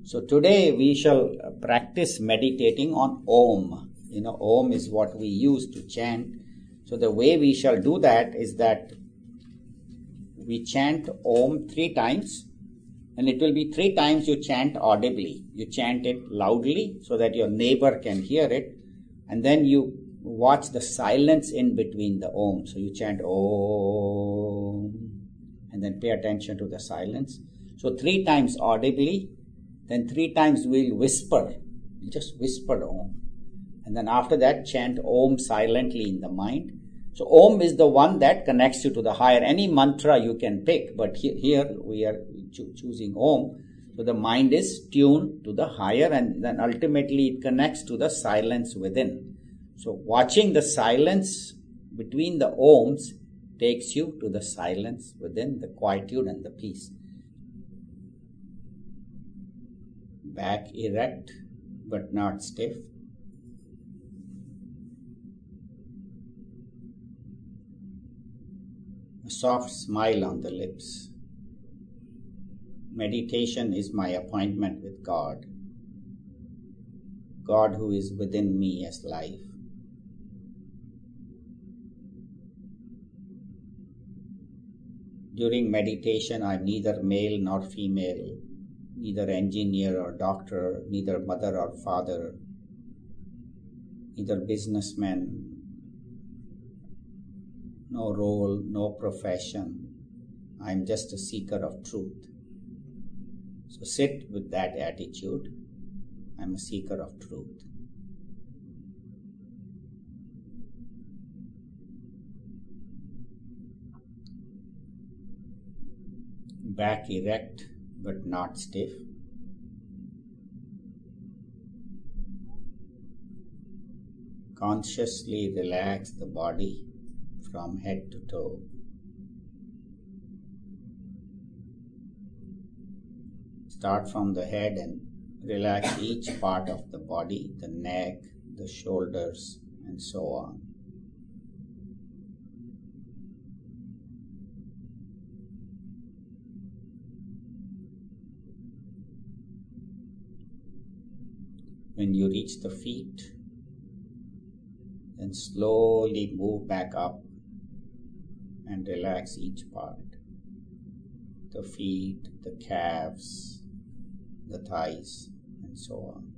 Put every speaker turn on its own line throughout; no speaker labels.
So today we shall practice meditating on Om. Om is what we use to chant. So the way we shall do that is that we chant Om 3 times, and it will be 3 times you chant audibly. You chant it loudly so that your neighbor can hear it, and then you watch the silence in between the Om. So you chant Om, and then pay attention to the silence. So 3 times audibly, then 3 times we'll whisper. You just whisper Om. And then after that, chant Om silently in the mind. So Om is the one that connects you to the higher. Any mantra you can pick, but here we are choosing Om. So the mind is tuned to the higher, and then ultimately it connects to the silence within. So watching the silence between the Oms takes you to the silence within, the quietude and the peace. Back erect but not stiff. A soft smile on the lips. Meditation is my appointment with God. God who is within me as life. During meditation, I am neither male nor female, neither engineer or doctor, neither mother or father, neither businessman, no role, no profession. I am just a seeker of truth. So sit with that attitude. I am a seeker of truth. Back erect but not stiff. Consciously relax the body from head to toe. Start from the head and relax each part of the body, the neck, the shoulders, and so on. When you reach the feet, then slowly move back up and relax each part. The feet, the calves, the thighs, and so on.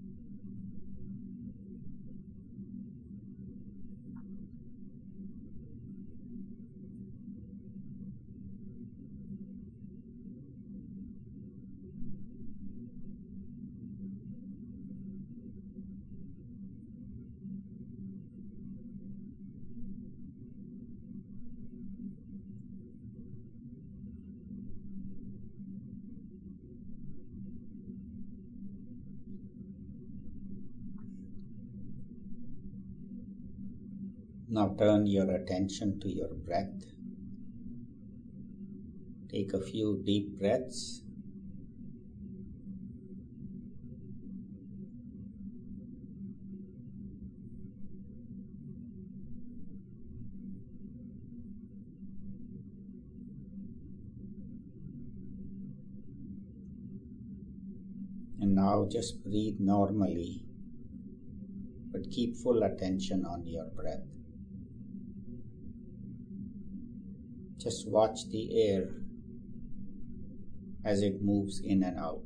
Now turn your attention to your breath. Take a few deep breaths. And now just breathe normally, but keep full attention on your breath. Just watch the air as it moves in and out.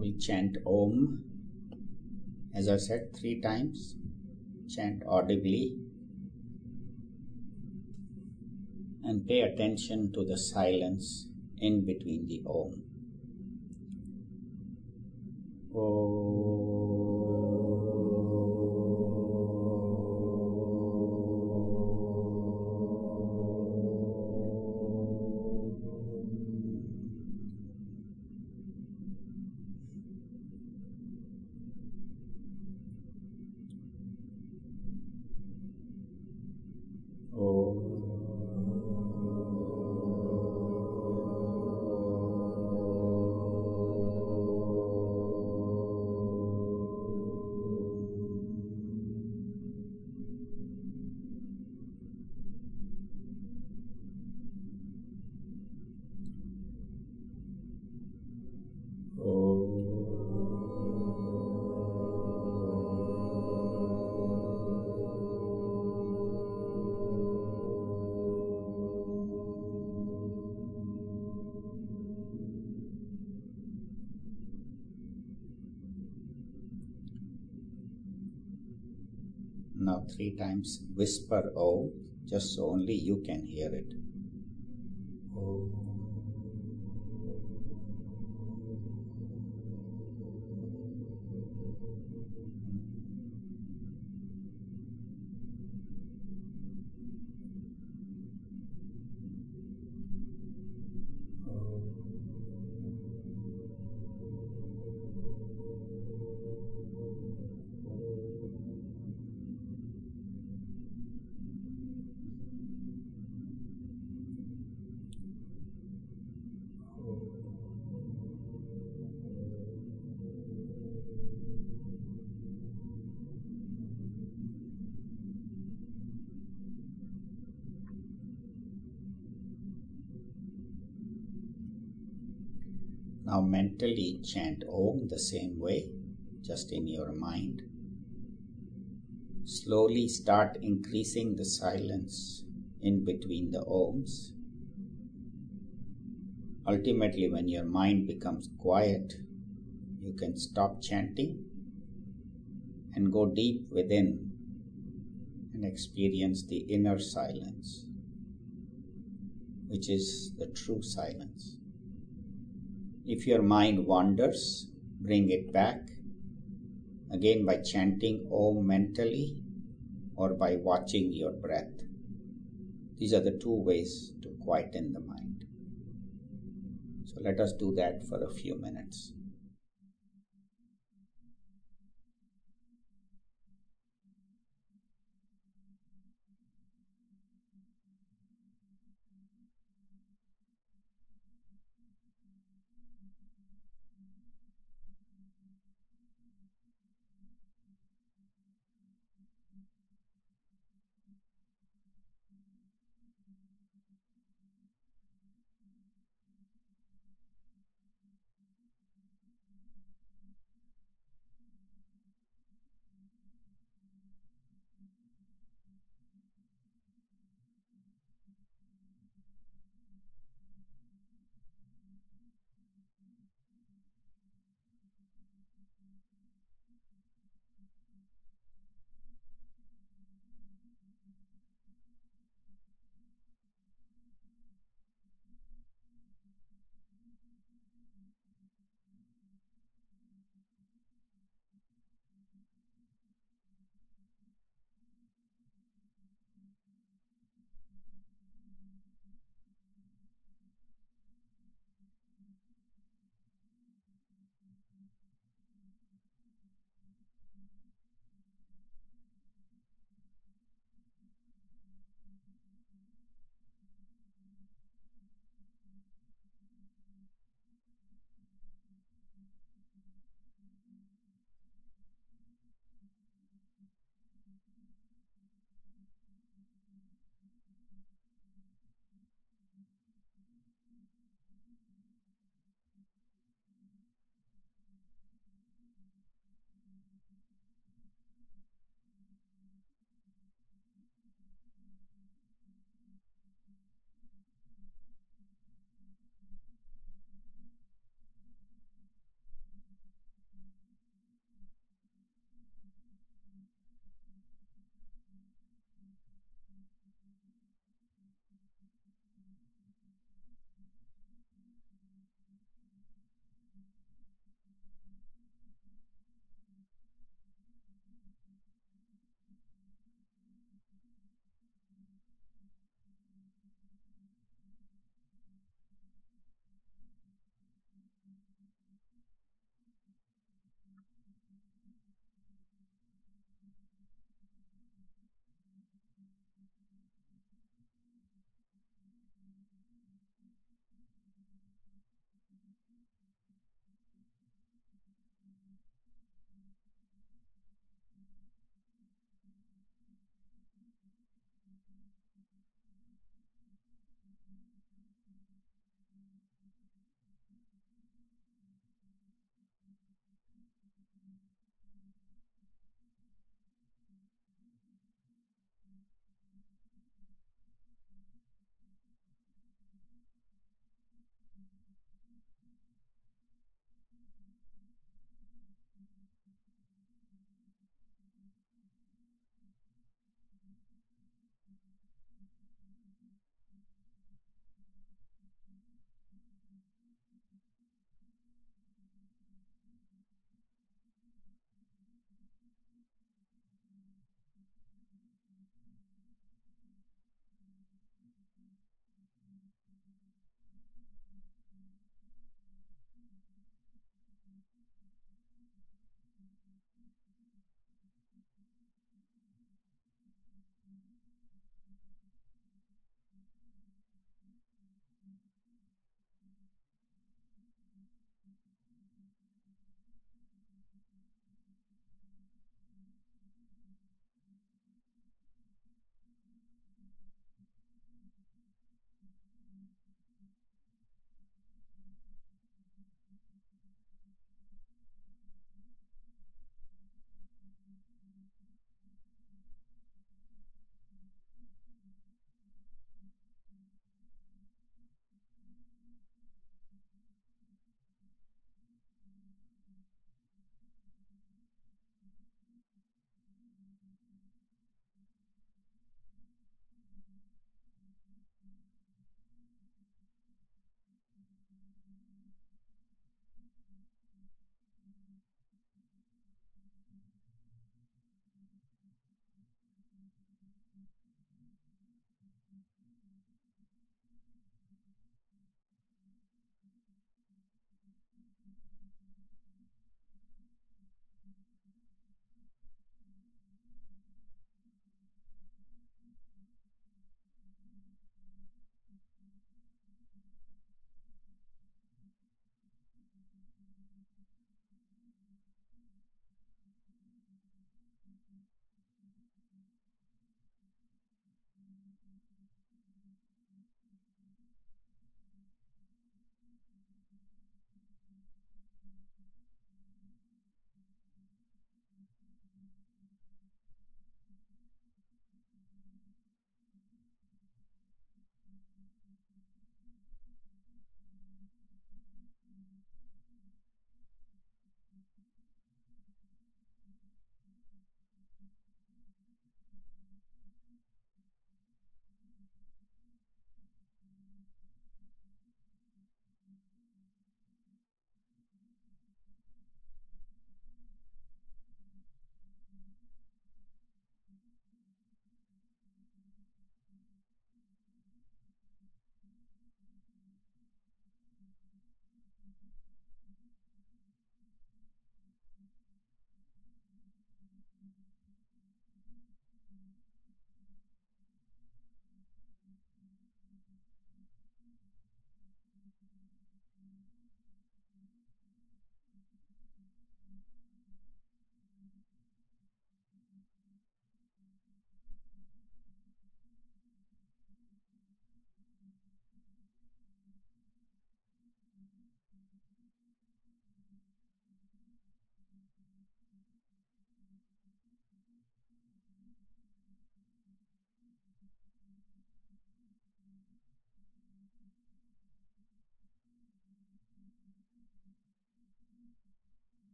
we'll chant Om. As I said, 3 times. Chant audibly. And pay attention to the silence in between the Om. Now 3 times whisper Om, just so only you can hear it. Now mentally chant Om the same way, just in your mind. Slowly start increasing the silence in between the Oms. Ultimately, when your mind becomes quiet, you can stop chanting and go deep within and experience the inner silence, which is the true silence. If your mind wanders, bring it back, again by chanting Om mentally or by watching your breath. These are the 2 ways to quieten the mind. So let us do that for a few minutes.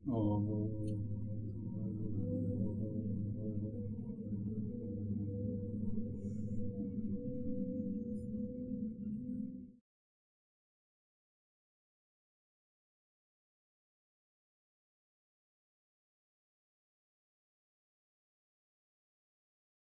Om.